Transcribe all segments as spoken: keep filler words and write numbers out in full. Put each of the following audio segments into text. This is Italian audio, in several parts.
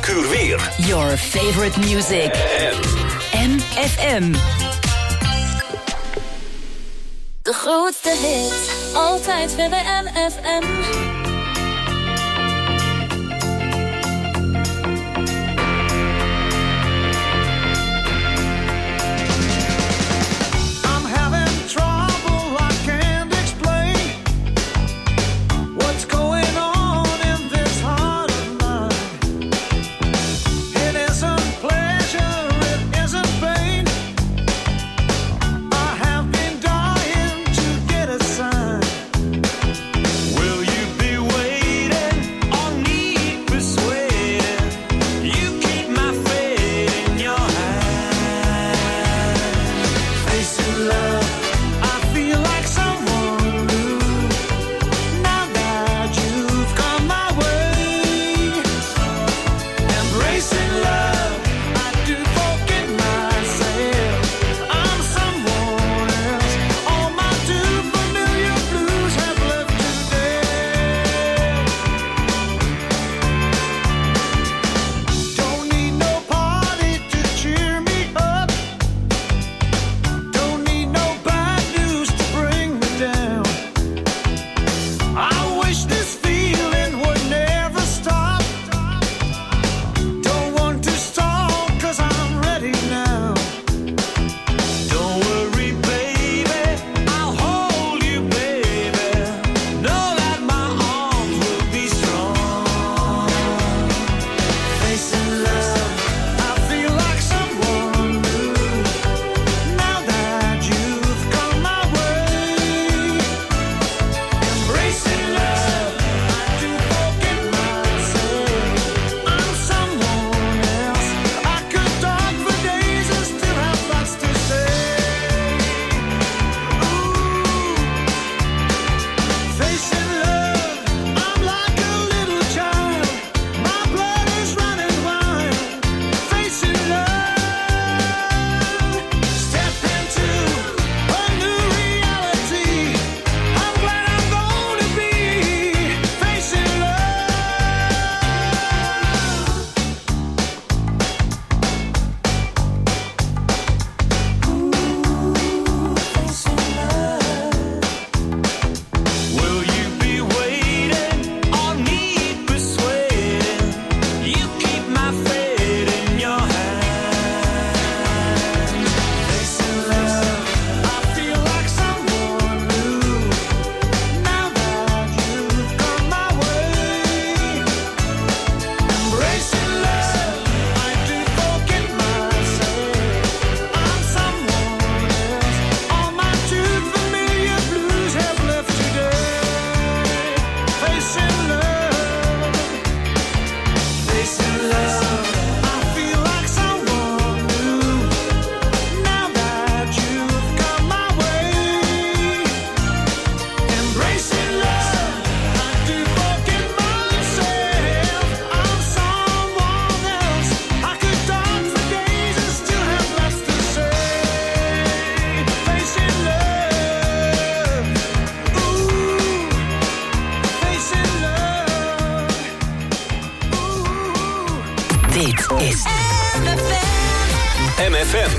elk uur weer. Your favorite music. M F M. De grootste hit, altijd weer bij M F M. M F M.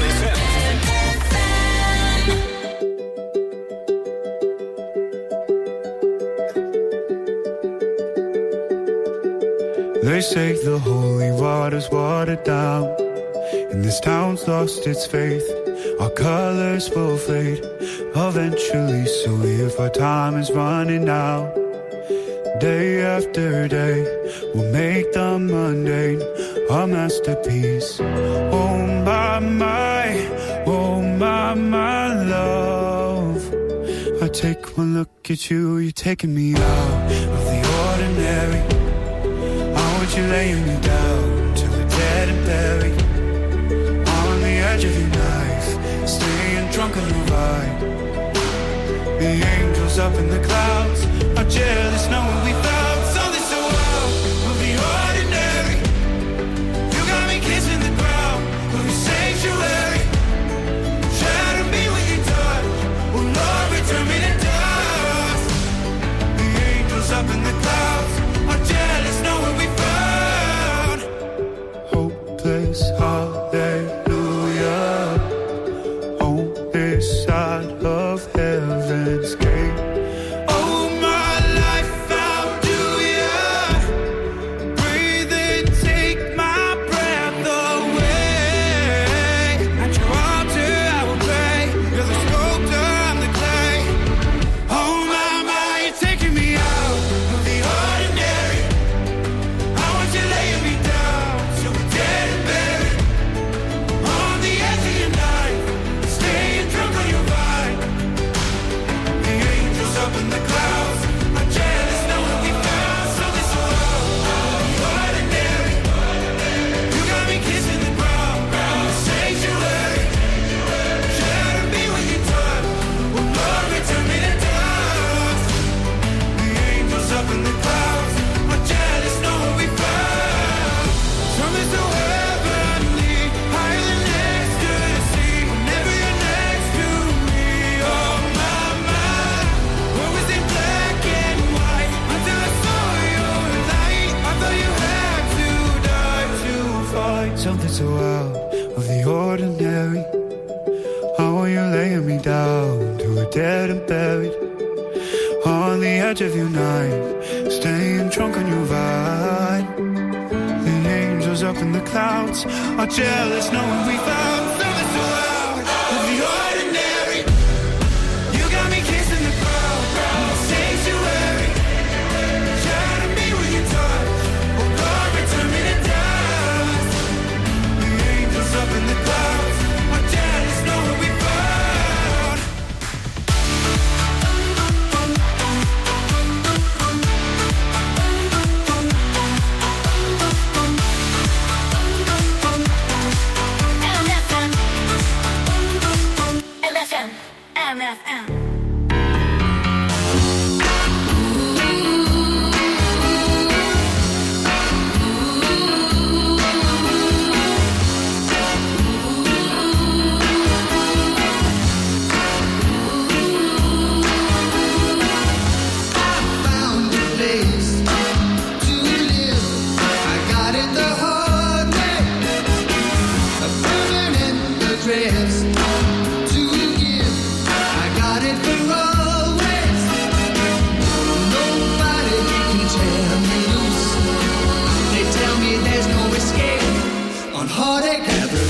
They say the holy water's watered down, and this town's lost its faith. Our colors will fade eventually, so if our time is running out, day after day, we'll make the mundane a masterpiece. Oh my, my, oh my, my love, I take one look at you, you're taking me out of the ordinary. I want you laying me down till we're dead and buried, on the edge of your knife, staying drunk on the ride. The angels up in the clouds are jealous knowing we found something so wild of the ordinary. You got me kissing the ground of your sanctuary. Shatter me with your touch, oh Lord, return me to dust. The angels up in the clouds are jealous knowing we found hallelujah on this side of heaven's gate. Oh, my life, I'll do ya. Breathe and take my breath away. At your altar, I will pray. You're the sculptor, I'm the clay. Oh, my, my, you're taking me out of the ordinary. I want you laying me down so we're dead and buried. On the edge of your knife, staying drunk on your vine. The angels up in the clouds are jealous knowing we found something so ordinary. You got me kissing the ground, ground sanctuary. Shadow me when you touch, oh Lord, return me to dust. The angels up in the clouds are jealous knowing we found something so heavenly, higher than ecstasy. Whenever you're next to me, oh my, my. What was in black and white until I saw your light? I thought you had to die to fight something so out of the ordinary. How are you laying me down to a dead and buried? On the edge of your knife, staying drunk on your vine. The angels up in the clouds are jealous knowing we found something so out of the ordinary. You got me kissing the ground, ground sanctuary. Shadow me when you touch, oh Lord, return me to dust. The angels up in the clouds are jealous knowing we found. M F M, M F M. Found a place to live. I got it the hard way. A permanent address to give. I got it for always. Nobody can tear me loose. They tell me there's no escape on Heartache Avenue.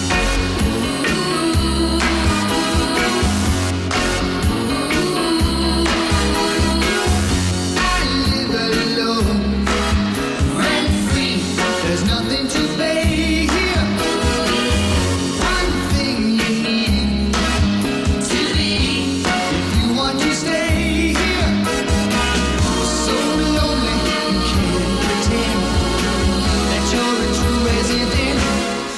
I live alone, rent free. There's nothing to pay here. One thing you need to leave if you want to stay here. So lonely you can't pretend that you're a true resident.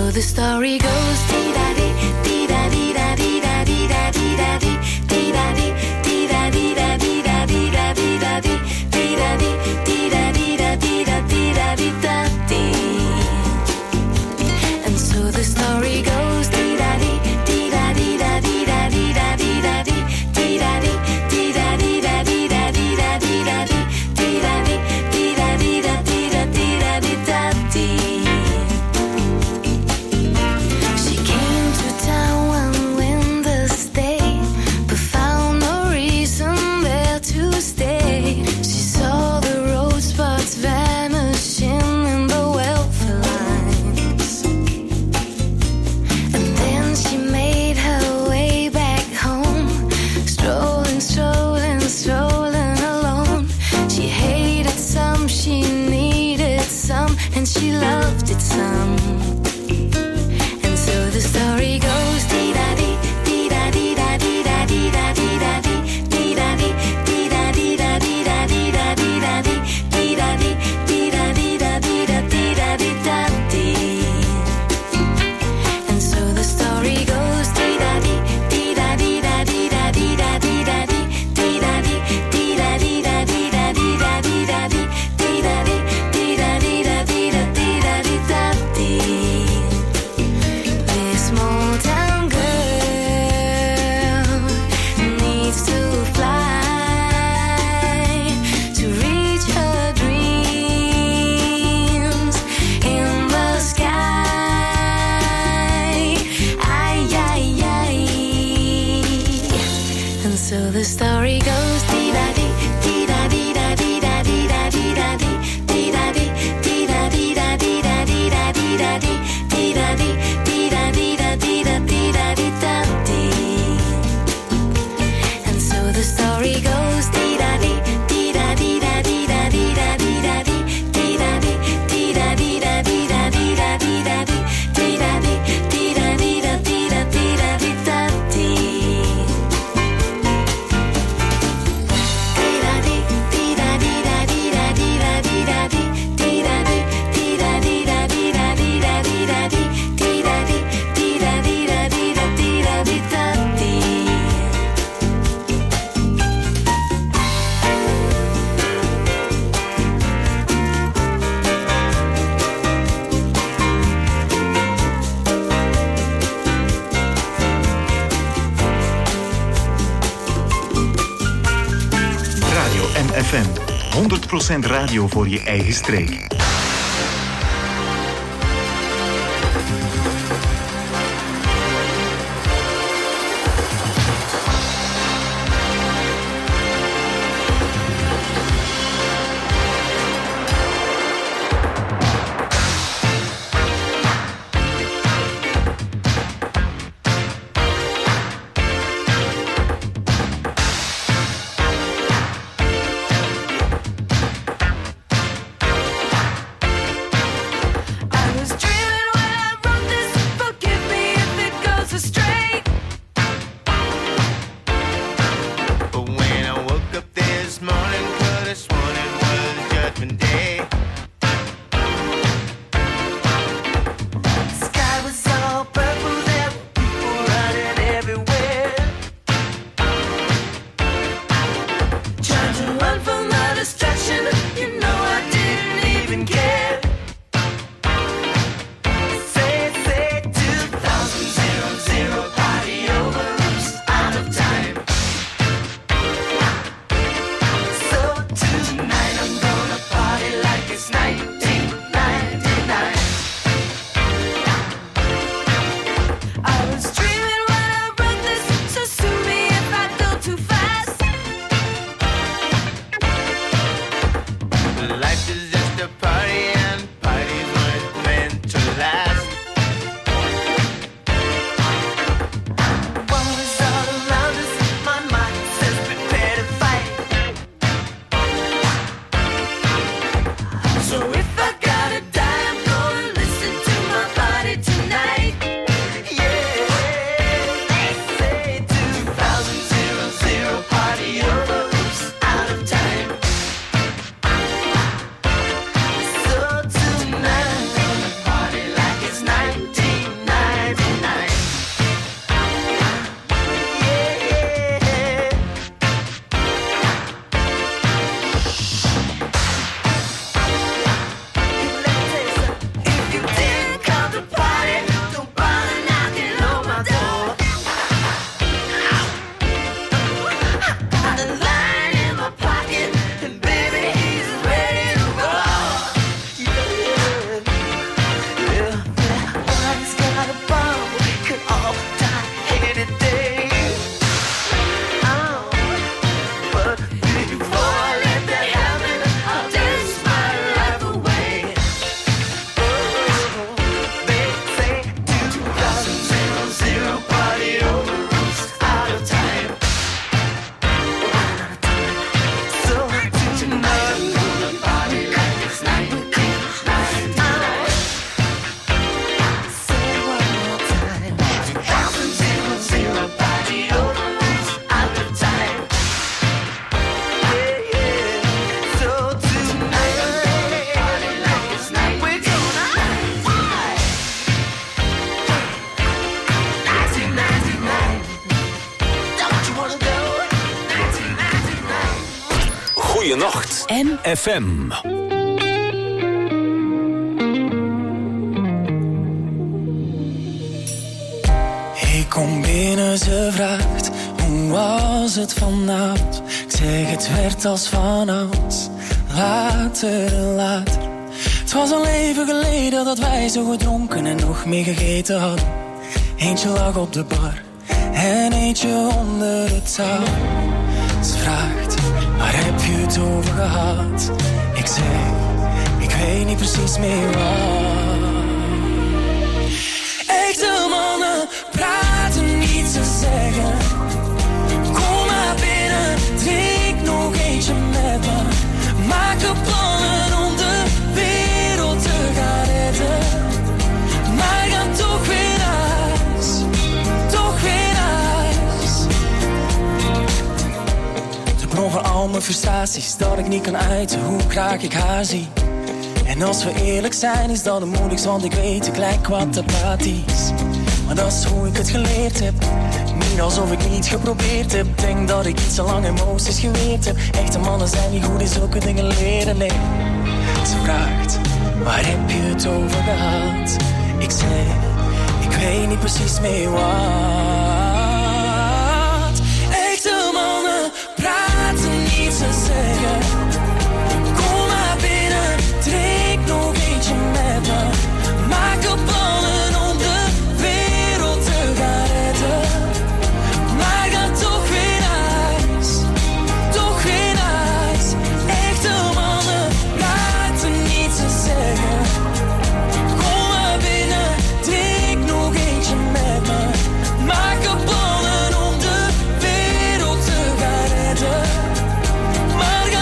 so the story goes, dee da dee, dee da dee da dee da dee da dee da dee, dee da dee, dee da dee da dee da dee da dee da dee, dee da dee, dee da dee da dee da dee da dee da dee. And so the story goes, dee da dee, dee da dee da dee da dee da dee da dee, dee da dee, dee da dee da dee da dee da dee da dee, dee da dee, dee da dee da dee da dee da dee da dee. She came to town one winter's day, but found no reason there to stay. She saw the road spots vanishing in the welfare lines, and then she made her way back home, strolling, strolling, strolling alone. She hated some, she needed some, and she loved it some. And so the story goes, dee da dee, dee da dee da dee da dee da dee da dee, dee da dee, dee da dee da dee da dee da dee da dee, dee da dee, dee da dee da dee da dee da dee da dee. And so the story goes, dee da dee, dee da dee da dee da dee da dee da dee, dee da dee, dee da dee da dee da dee da dee da dee, dee da dee, dee da dee da dee da dee da dee da dee. This small town girl needs to fly to reach her dreams in the sky. Ay, ay, ay. And so the story goes, dee da dee, dee da dee da dee da dee da dee da dee, dee da dee, dee da dee da dee da dee da dee da dee, dee da dee, dee da dee da dee da dee da dee da dee. And so the story goes, dee da dee, dee da dee da dee da dee da dee da dee, dee da dee, dee da dee da dee da dee da dee da dee, dee da dee, dee da dee da dee da dee da dee da dee. Dee da dee, dee da dee da dee da dee da dee da dee, dee da dee, dee da dee da dee da dee da dee da dee, dee da dee, dee da dee da dee da dee da dee da dee. Radio M F M. honderd procent radio voor je eigen streek. I was dreaming when I wrote Goeienacht. M F M. Ik kom binnen, ze vraagt, hoe was het vanavond? Ik zeg, het werd als vanouds, later en later. Het was al even geleden dat wij zo gedronken en nog meer gegeten hadden. Eentje lag op de bar en eentje onder het touw. Ze vraagt, waar heb je het over gehad? Ik zeg, ik weet niet precies meer wat. Echte mannen praten niet, ze zeggen, kom maar binnen, drink nog eentje met me. Maak er plannen om de wereld te gaan redden. Maar ga toch weer naar huis, toch weer naar huis. De bron van al mijn frustraties, dat ik niet kan uiten hoe graag ik haar zie. En als we eerlijk zijn is dat het moeilijkst, want ik weet ik lijk wat apathisch. Maar dat is hoe ik het geleerd heb, niet alsof ik niet geprobeerd heb. Denk dat ik iets te lang emoties geweerd heb. Echte mannen zijn niet goed in zulke dingen leren, nee. Ze vraagt, waar heb je het over gehad? Ik zeg, ik weet niet precies meer wat. Echte mannen praten niet, ze zeggen, kom maar binnen, drink nog eentje met me. Maak er plannen om de wereld te gaan redden. Maar ga toch weer naar huis, toch weer naar huis. Echte mannen praten niet, ze zeggen, kom maar binnen, drink nog eentje met me. Maak er plannen om de wereld te gaan redden. Maar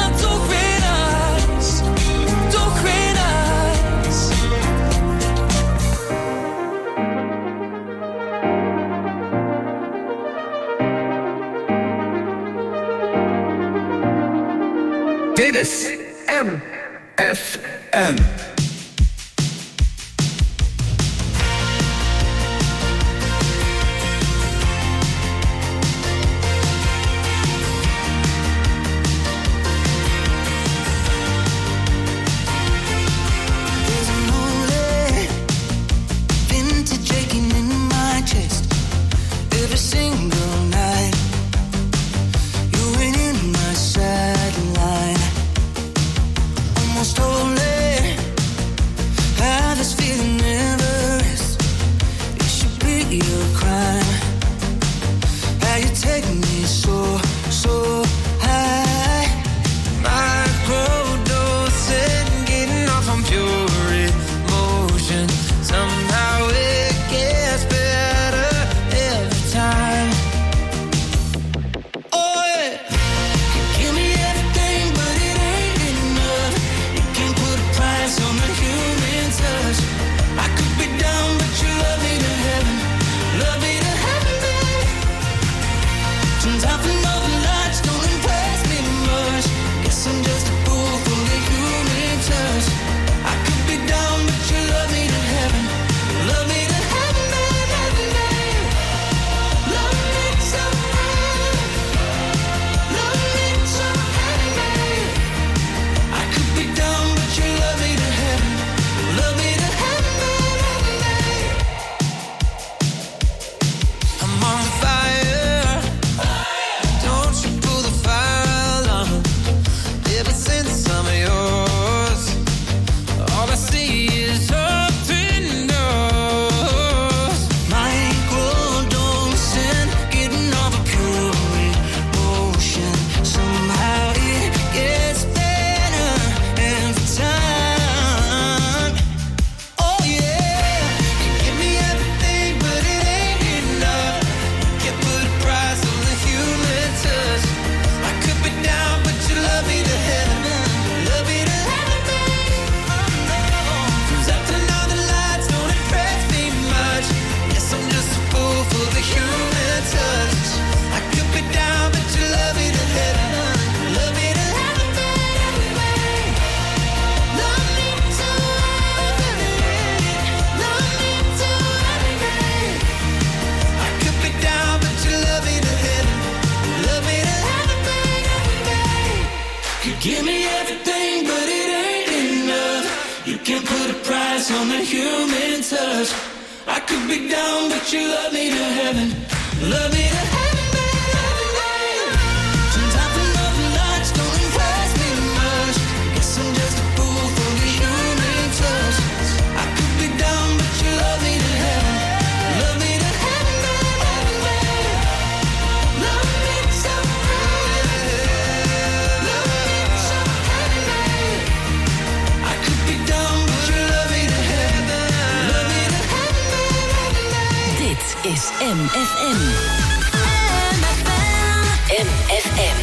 put a price on the human touch. I could be down, but you love me to heaven. Love me to heaven, baby. Sometimes the nothing lights don't impress me much. Guess I'm just a fool for the human touch. I could be down, but you love me to heaven. Love me to heaven, baby. Love me so heaven. Love me so heaven. I could be down, but you love me to heaven. Love me to heaven. Dit is M F M. M F M.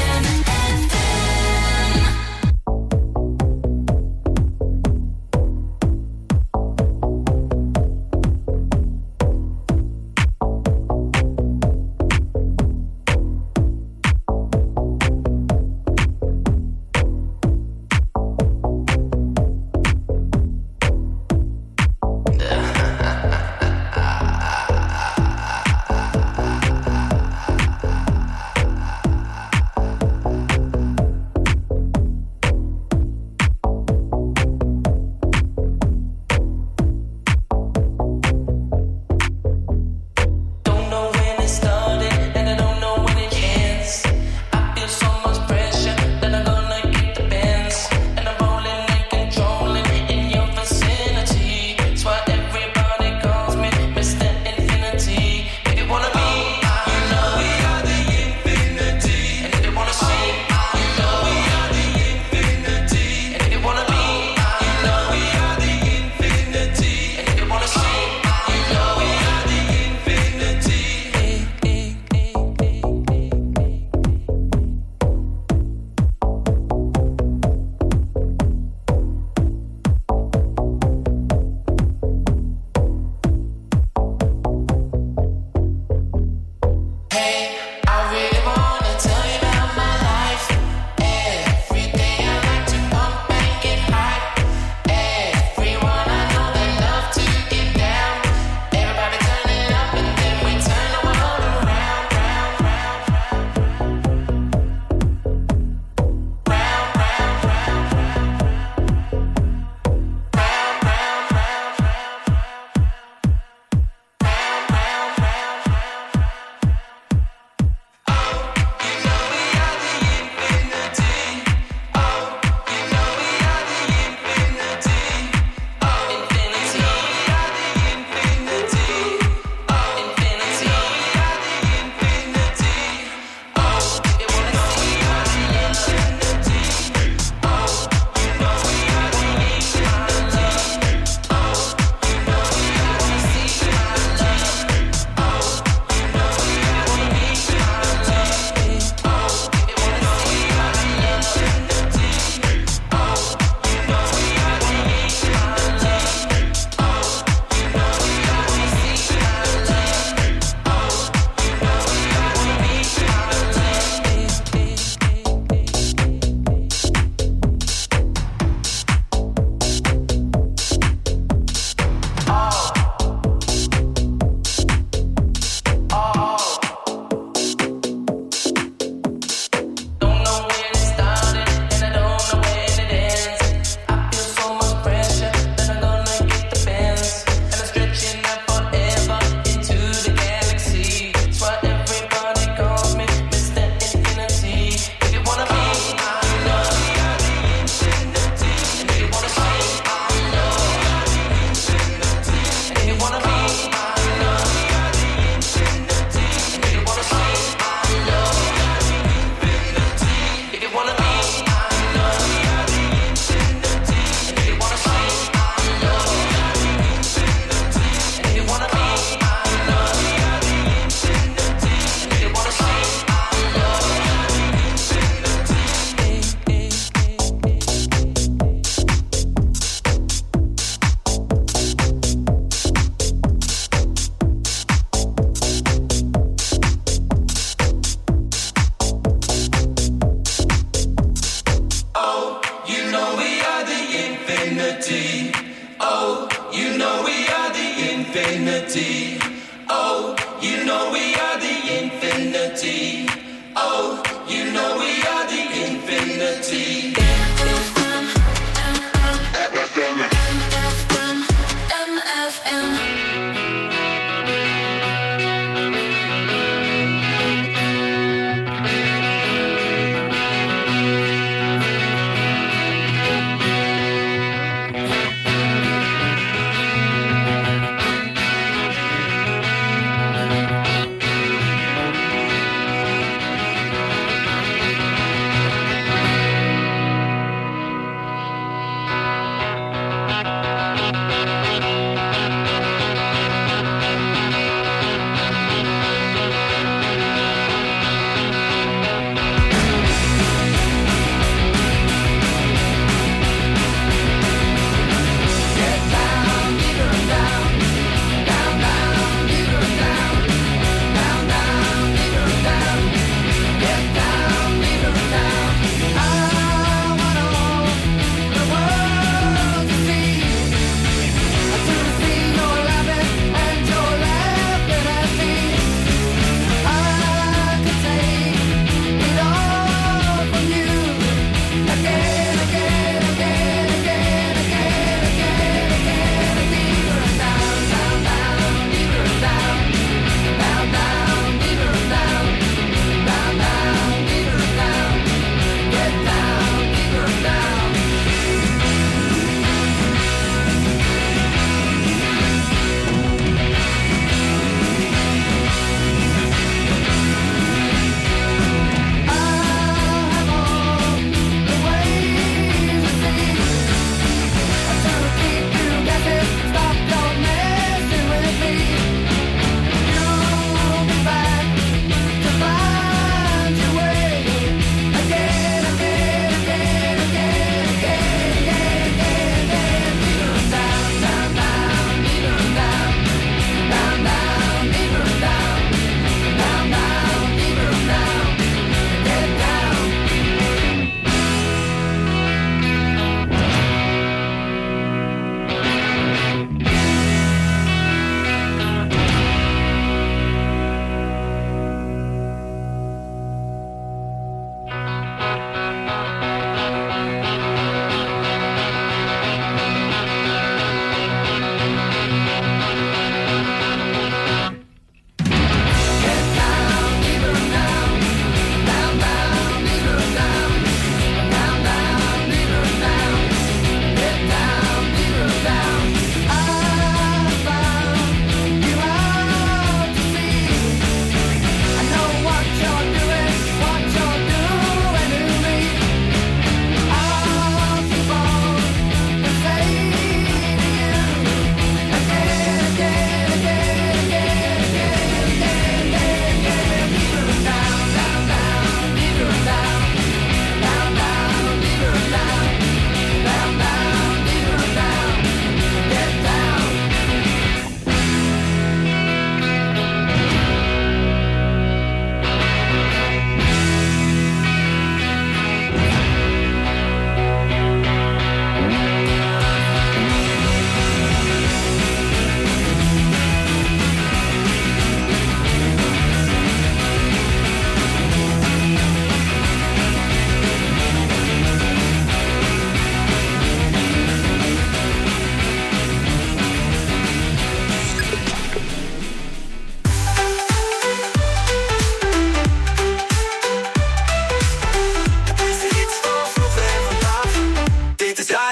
infinity. Oh, you know we are the infinity. Oh, you know we are the infinity.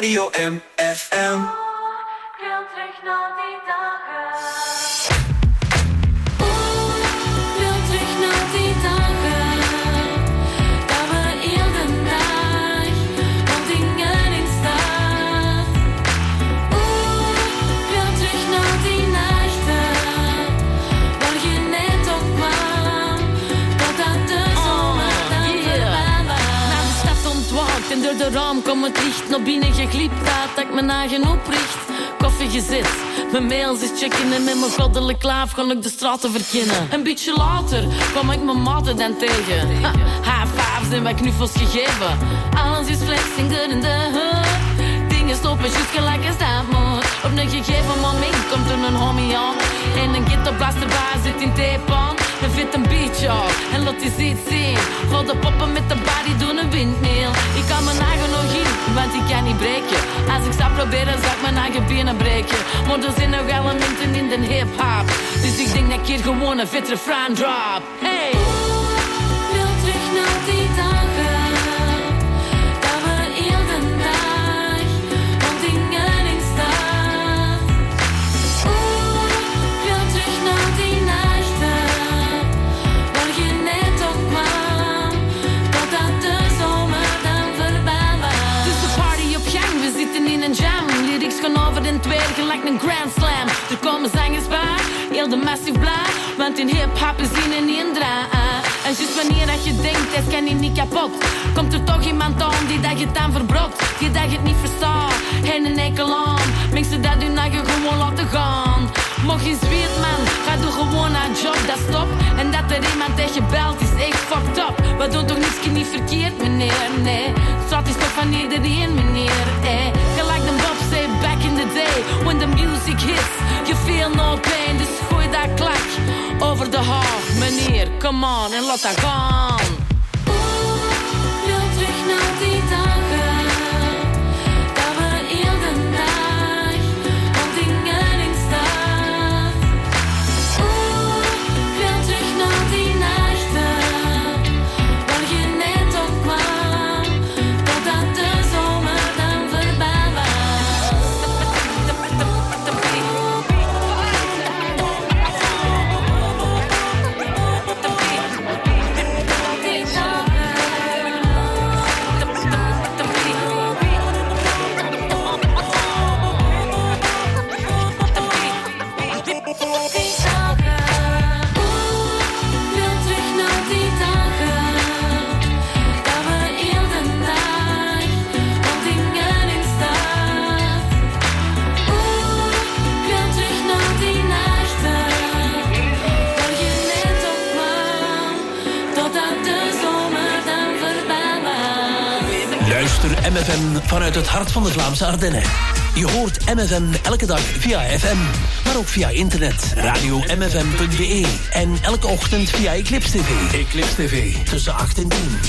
Radio M F M. Ik wil terug naar die dagen. En door de raam komt het licht naar binnen geglipt uit dat ik mijn eigen opricht. Koffie gezet, mijn mails is checken en met mijn goddelijk laaf ga ik de straten verkennen. Een beetje later kwam ik mijn maten dan tegen. Ha, high fives en wat knuffels gegeven. Alles is flexing good in the hood. Dingen stoppen juist gelijk als dat moet. Op een gegeven moment komt er een homie aan. En een ghetto-blaster bij zit in tape-on. Een vet een beach op en laat die iets zien. Ga de poppen met de body doen een windmill. Ik kan mijn eigen nog in, want ik kan niet breken. Als ik zou proberen zou ik mijn eigen benen breken. Maar er zijn nog elementen in de hip-hop. Dus ik denk dat ik hier gewoon een vet refrein drop. Hey! Wil terug naar die dagen. Dat we heel de dag om dingen in staat. Oeh, wil terug naar die nachten. Waar je net op kwam. Totdat de zomer dan voorbij was. Dus de party op gang, we zitten in een jam. Lyrics gaan over en twee gelijk een grand slam. Er komen zangers bij, heel de massive blij. Want in hip-hop is in en in draaien. En juist wanneer dat je denkt, het kan hier niet kapot. Komt er toch iemand aan die dat je dan verbrokt. Die dat je het niet verstaat, en een enkel aan. Mensen dat hun eigen gewoon laten gaan. Mocht je zweet man, ga doe gewoon aan job, dat stop. En dat er iemand dat je belt is echt fucked up. We doen toch niets niet verkeerd meneer, nee. Straat is toch van iedereen meneer, eh. Gelijk de Bob say back in the day. When the music hits, you feel no pain. Dus gooi dat klak over de half, meneer, come on en laat dat gaan. Oeh, wil terug naar die dagen. Dat we heel de dag om dingen in staat. Oeh, wil terug naar die nachten. Waar je net op kwam. Totdat de zomer dan voorbij was. M F M vanuit het hart van de Vlaamse Ardennen. Je hoort M F M elke dag via F M, maar ook via internet, radio m f m punt b e en elke ochtend via Eclipse T V. Eclipse T V, tussen acht en tien.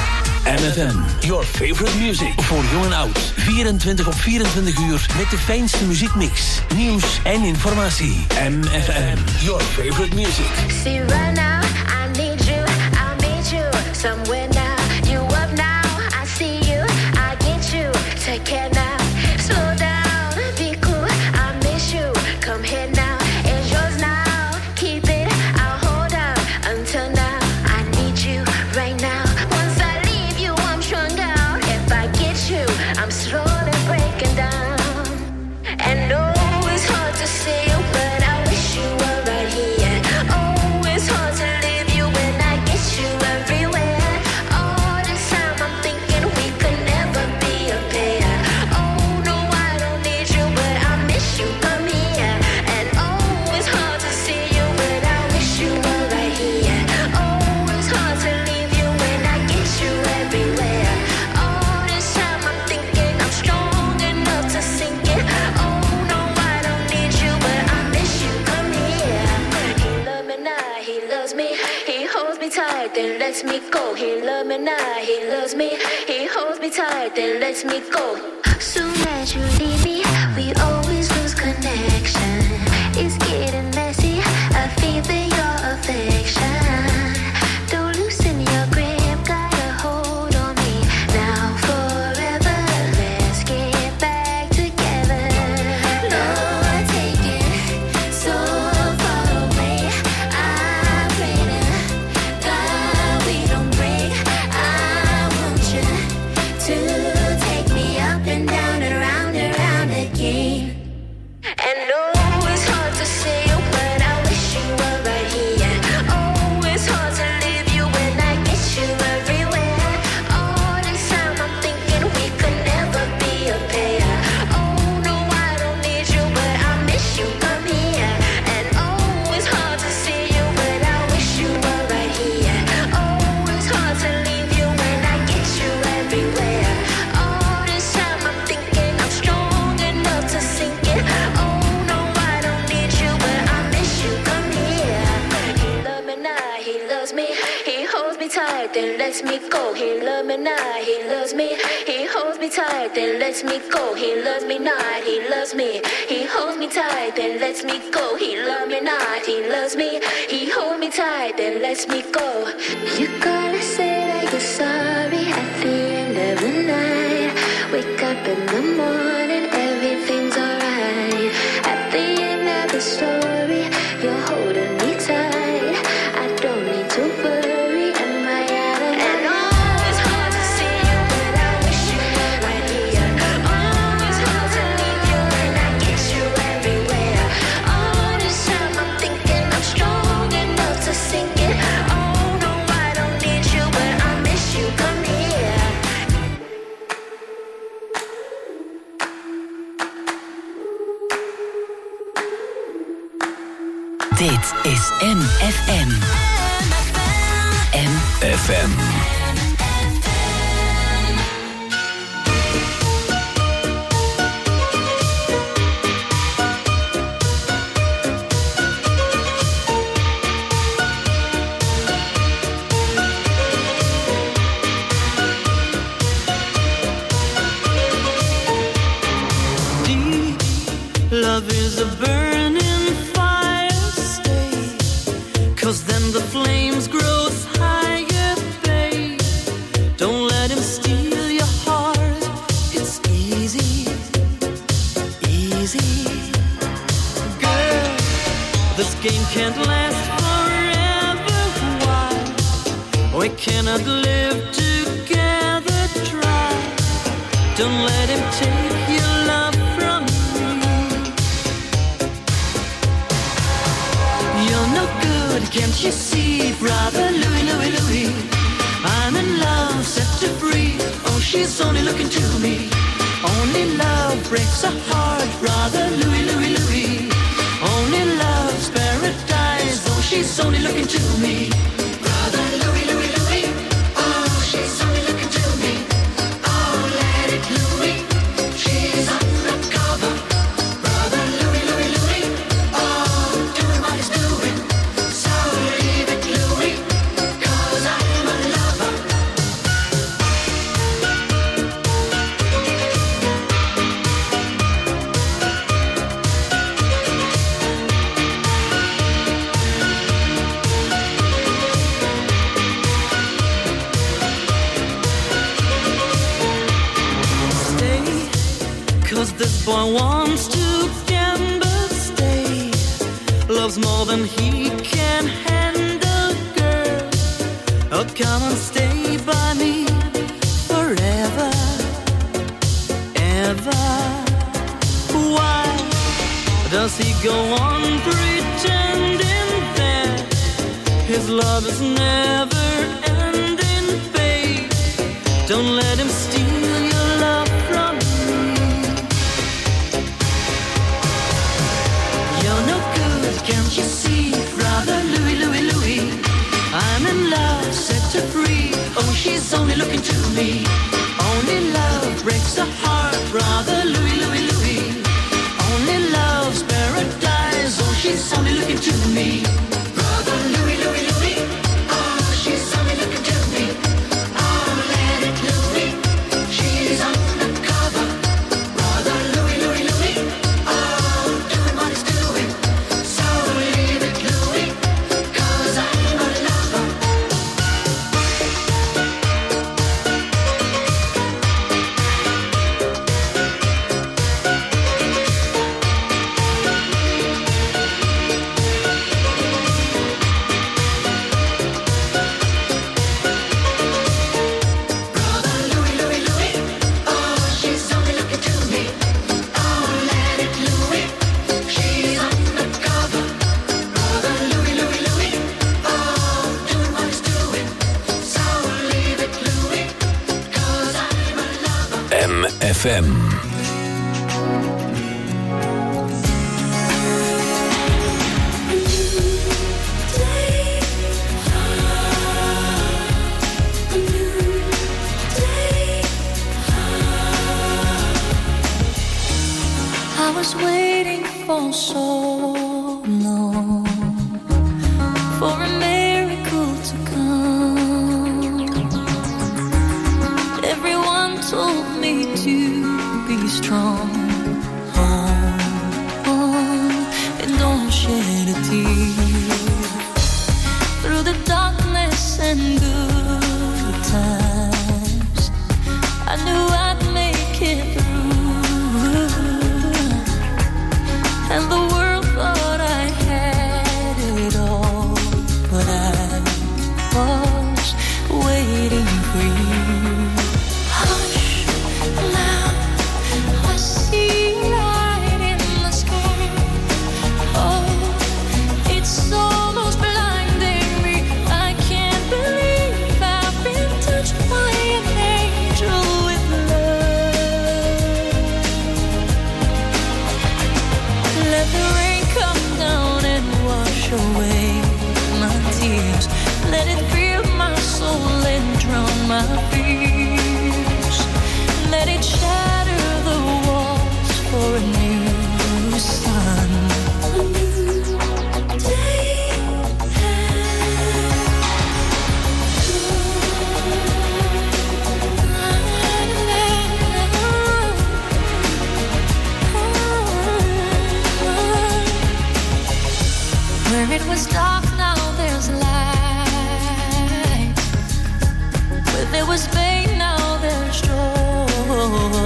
M F M, your favorite music. Voor jong en oud, vierentwintig op vierentwintig uur met de fijnste muziekmix, nieuws en informatie. M F M, your favorite music. See right now, I need you, I need you somewhere now. You up now, I see you, I get you. Take care now, slow down, be cool. I miss you, come here now. It's yours now, keep it. I'll hold out until now. I need you right now. Once I leave you, I'm strung out. If I get you, I'm slowly breaking down. And oh, it's hard to say you, but I wish you were right here. Oh, it's hard to leave you when I get you everywhere. All this time I'm thinking we could never be a pair. Oh no, I don't need you, but I miss you, come here. And oh, it's hard to see you, but I wish you were right here. Oh, it's hard to leave you when I get you everywhere. All this time I'm thinking I'm strong enough to sink it. Oh no, I don't need you, but I miss you, come here. He loves me now, he loves me. He holds me tight, then lets me go. He loves me now, he loves me. He holds me tight, then lets me go. Soon as you leave me, we always lose connection. It's getting messy, I feel your affection. Don't loosen your grip, got a hold on me now forever. Let's get back lets me go. He loves me not, he loves me. He holds me tight, then lets me go. He loves me not, he loves me. He holds me tight, then lets me go. He loves me not, he loves me. He holds me tight, then lets me go. You gotta say that you're sorry at the end of the night. Wake up in the morning, everything's alright. At the end of the story, you're holding me tight. I don't need to worry, am I out of line? And oh, it's hard to see you, but I wish you were right here. Oh, it's hard to leave you, and I get you everywhere. All this time I'm thinking I'm strong enough to sink it. Oh no, I don't need you, but I miss you. Come here. Dit is M F M. M F M. Deep love is a burning fire, stay, 'cause then the flames grows higher, babe. Don't let him steal your heart, it's easy, easy. Girl, this game can't last forever, why? We cannot live together, try. Don't let him take your love from me. You're no good, can't you see, brother Louis, Louis, Louis? I'm in love, set to free. Oh, she's only looking to me. Only love breaks a heart, brother Louis, Louis, Louis. Only love's paradise. Oh, she's only looking to me. Brother Louis, Louis, Louis. Oh, she's only looking to me. Oh, let it Louis. She's undercover. Brother Louis, Louis, Louis. Oh, doing what he's doing. So leave it Louis, 'cause I'm a lover. Stay, 'cause this boy wants to gamble, stay. Loves more than he can handle, girl. Oh, come and stay by me forever, ever. Why does he go on pretending that his love is never ending, babe? Don't let him steal your love from me. You're no good, can't you see, brother Louis, Louis, Louis? I'm in love, set to free. Oh, she's only looking to me. Only love breaks a heart, brother Louis, Louis, Louis. Only love's paradise. Oh, she's only looking to me. Brother Louis, Louis, Louis. Oh, she's only looking to me. Oh, let it Louis. She's undercover. Brother Louis, Louis, Louis. Oh, doing what he's doing. So leave it Louis, 'cause I'm a lover. Brother Louis, Louis, Louis. Oh, she's only looking to me. Oh, let it Louis. She's undercover. Brother Louis, Louis, Louis. Oh, doing what he's doing. So leave it Louis, 'cause I'm a lover. M F M. I was waiting for so long for a miracle to come. and the world thought I had it all, but I was waiting for you. Hush, now I see light in the sky. Oh, it's almost blinding me. I can't believe I've been touched by an angel with love. Let the rain come down and wash away my tears. Let it fill my soul and drown my fears. Let it shatter the walls for a new sun. A new day. Where it was dark, now there's light. Where there was pain, now there's joy.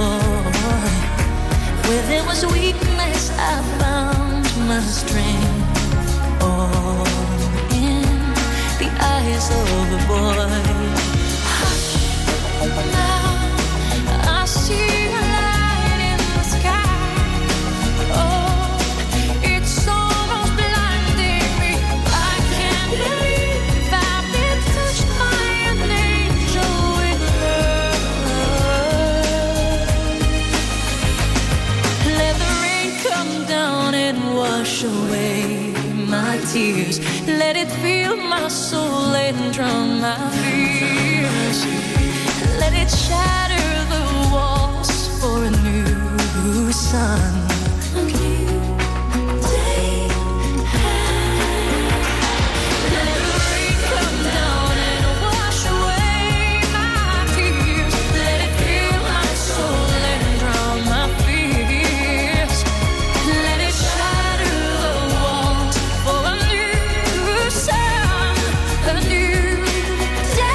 Where there was weakness, I found my strength. All in the eyes of a boy. Hush, now I see a light in the sky. Oh, it's almost blinding me. I can't believe I've been touched by an angel with love. Let the rain come down and wash away my tears. Let it fill my soul and drown my fears. Let it shatter the walls for a new sun. A new day. Let the rain come down and wash away my tears. Let it fill my soul and drown my fears. Let it shatter the walls for a new sun, a new day.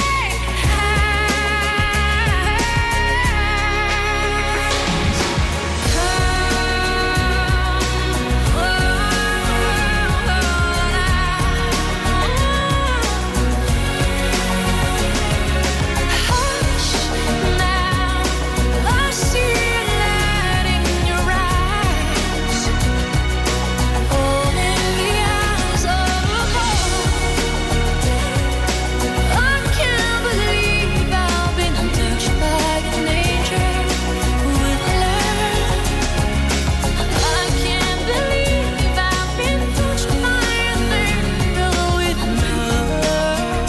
Hush, now I see a light in your eyes. Oh, in the eyes of a boy. I can't believe I've been touched by an angel with love. I can't believe I've been touched by an angel with love.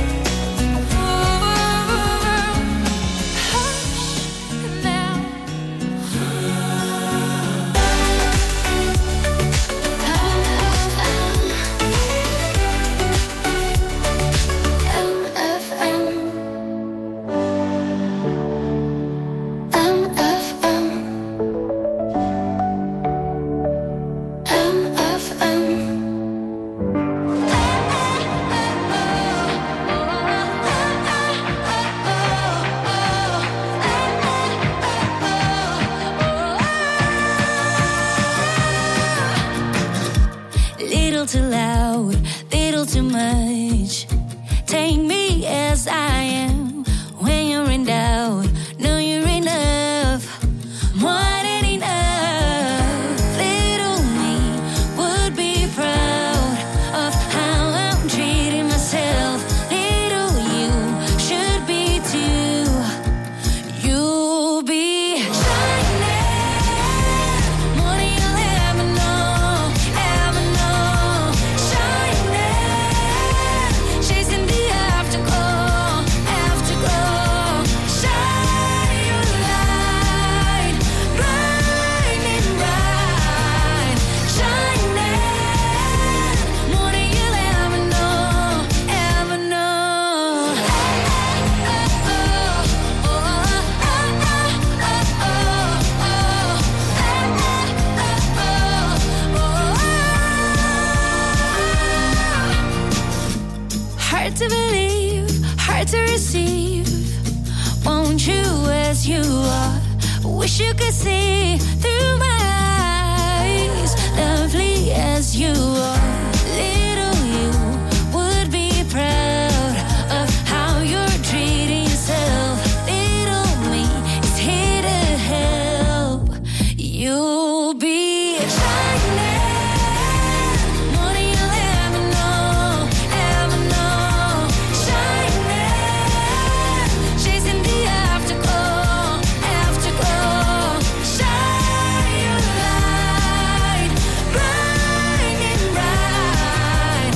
Hush now. M F M. M F M. M F M. Little too loud, little too much. Take me as I am. When you're in doubt, know you're enough. More than enough. Little me would be proud of how I'm treating myself. Little you should be too. You'll be shining more than you'll ever know, ever know. Shining, chasing the afterglow, afterglow. Shine your light, burning bright. Shining more than you'll ever know, ever know. Hard to believe, hard to receive. Want you as you are. Wish you could see through my eyes. as you are. Little you would be proud of how you're treating yourself. Little me is here to help. You'll be shining more than you'll ever know, ever know. Shining, chasing the afterglow, afterglow. Shine your light, bright and bright.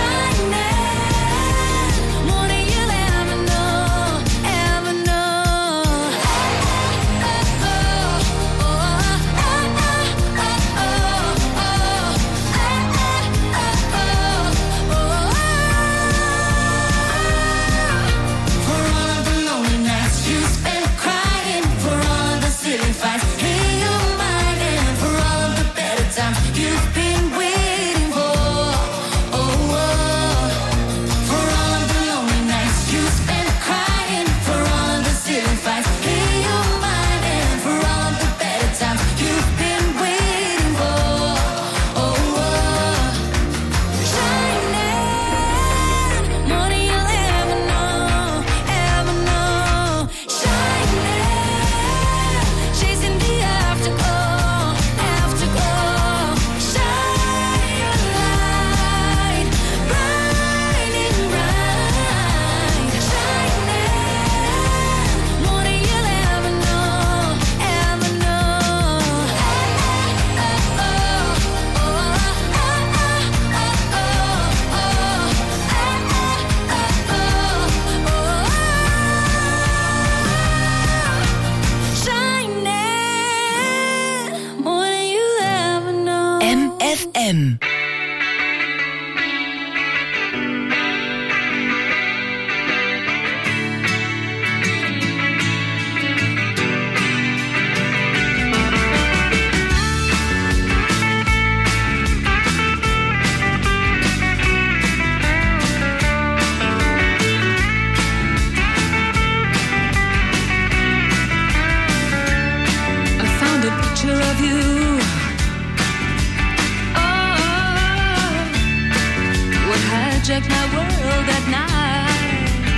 Shining more than you'll ever know, ever know. Oh, oh, for all of the lonely nights you spent crying, for all of the silly fights in your mind, and for all of the better times you've been waiting for. Oh, oh. For all of the lonely nights you spent crying, for all of the silly fights in your mind, and for all of the better times you've been waiting for. Oh, oh. Shining more than you'll ever know, ever know. Shining, chasing the afterglow, afterglow. Shine your light, bright and bright. Shining more than you'll ever know, ever know. Shining more than you'll ever know. M F M. I found a picture of you. Oh, what hijacked my world at night.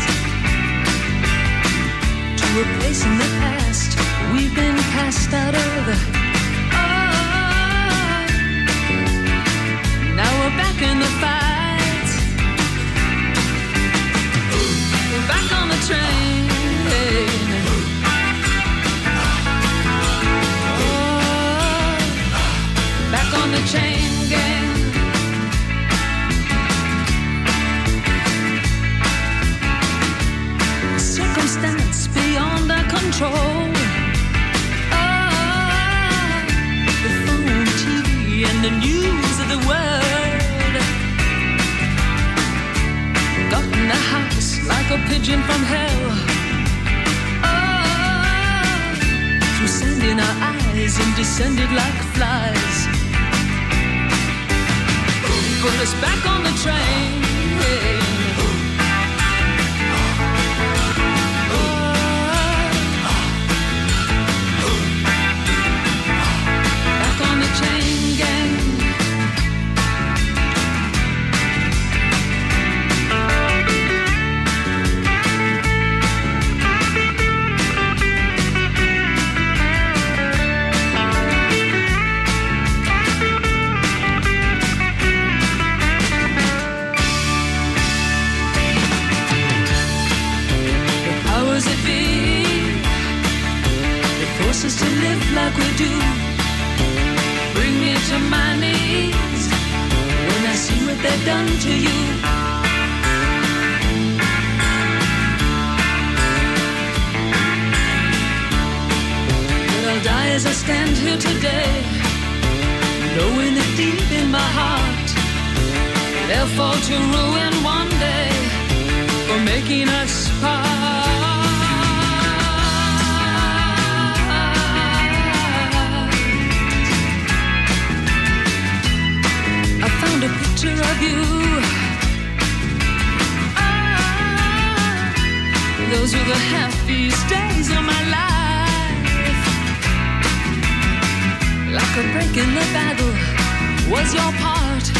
To a place in the past we've been cast out of. Oh, now we're back in the fight. We're back on the train. Back on the chain gang. Circumstance beyond our control. Oh, the phone, T V, and the news of the world got in the house like a pigeon from hell. Oh, through sand in our eyes and descended like flies. Put us back on the train. Back on the chain gang. Us to live like we do. Bring me to my knees when I see what they've done to you. But I'll die as I stand here today, knowing that deep in my heart they'll fall to ruin one day for making us part. I found a picture of you. Ah, those were the happiest days of my life. Like a break in the battle was your part.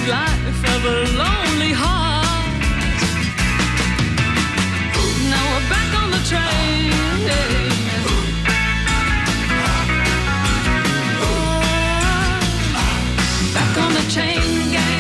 life of a lonely heart. Now we're back on the train. Back on the chain gang.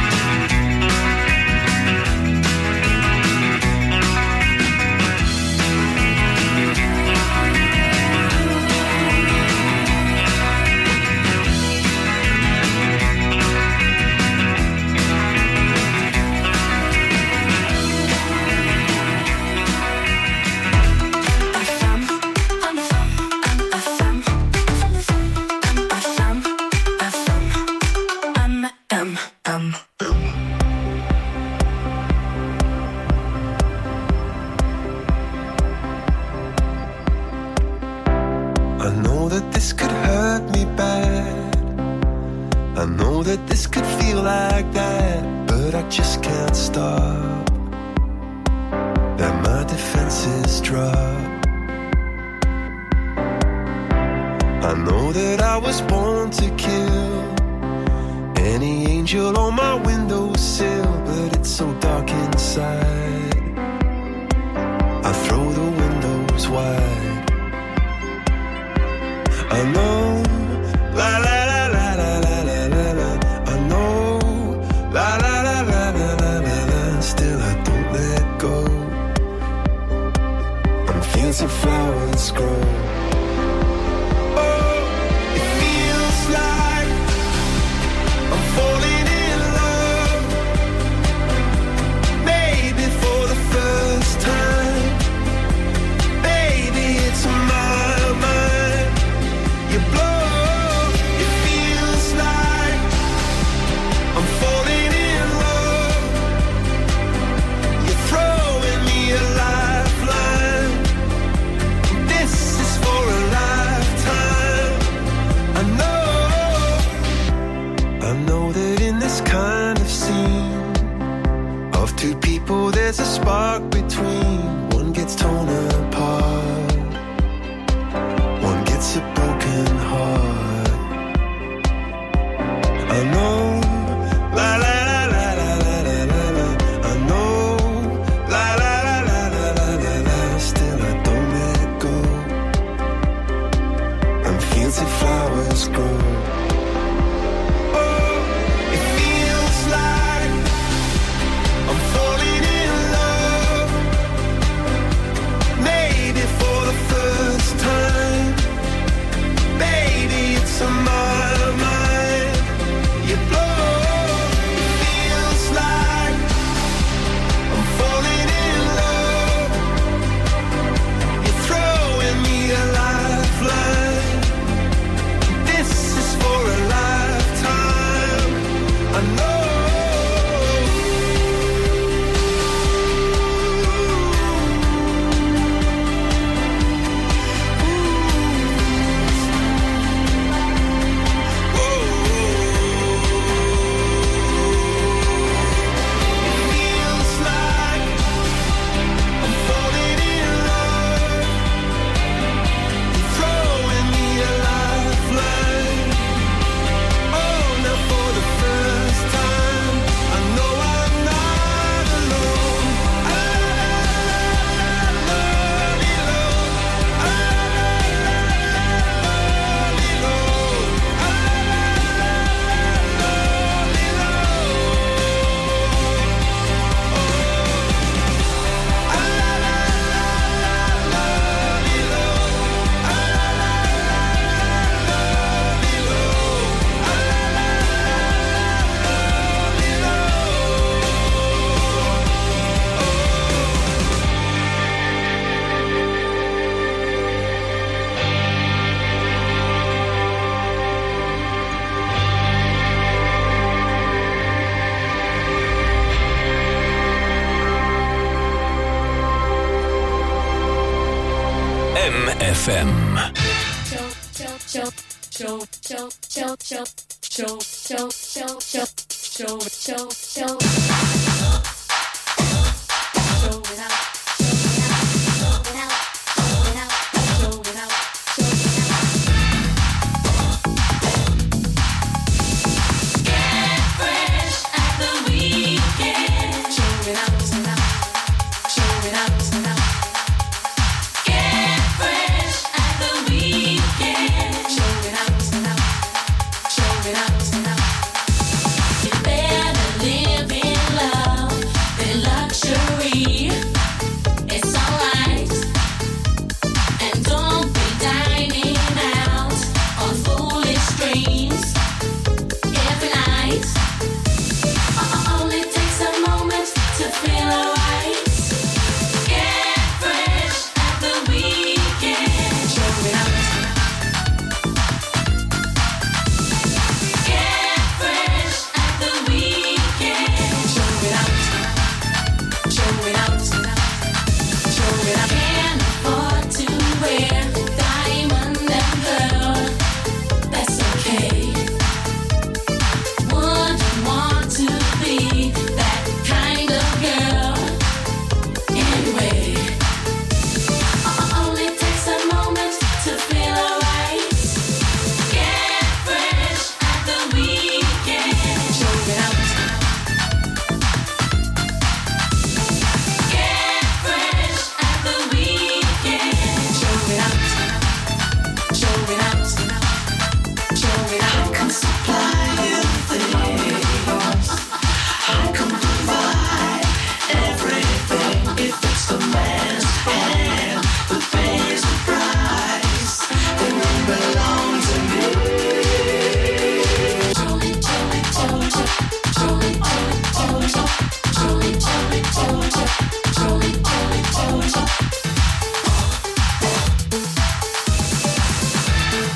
F M.